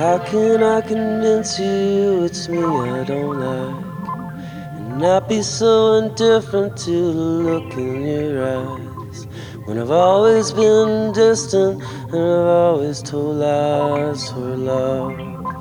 How can I convince you it's me I don't like? And not be so indifferent to the look in your eyes, when I've always been distant and I've always told lies for love.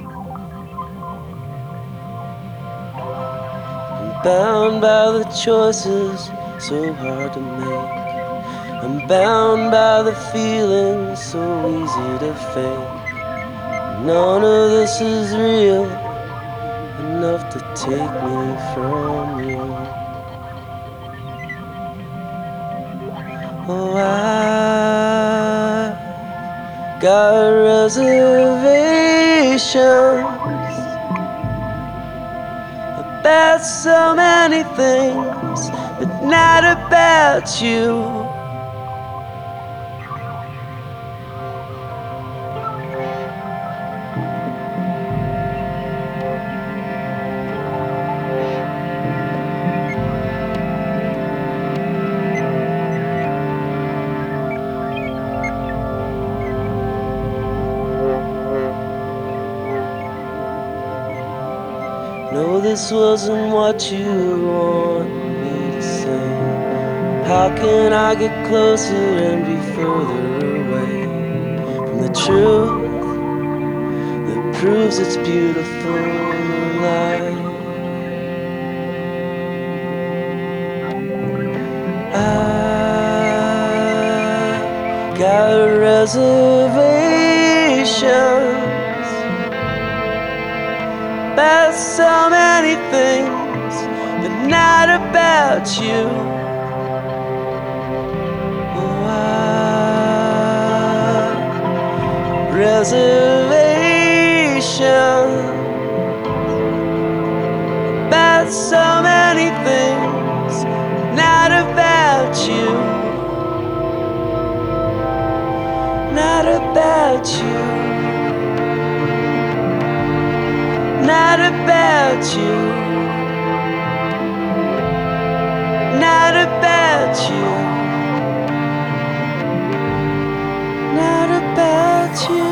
I'm bound by the choices so hard to make. I'm bound by the feelings so easy to fake. None of this is real enough to take me from you. Oh, I got reservations about so many things, but not about you. No, this wasn't what you want me to say. How can I get closer and be further away from the truth that proves it's beautiful life? I got reservations about so many things, but not about you. Oh, reservations about so many things, not about you. Not about you. Not about you. Not about you. Not about you.